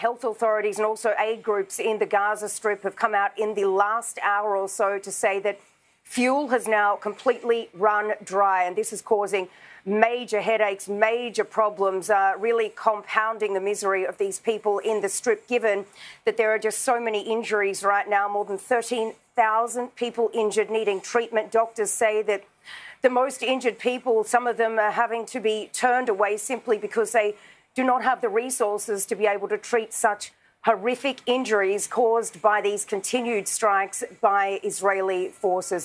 Health authorities and also aid groups in the Gaza Strip have come out in the last hour or so to say that fuel has now completely run dry, and this is causing major headaches, major problems, really compounding the misery of these people in the Strip, given that there are just so many injuries right now, more than 13,000 people injured, needing treatment. Doctors say that the most injured people, some of them are having to be turned away simply because they do not have the resources to be able to treat such horrific injuries caused by these continued strikes by Israeli forces.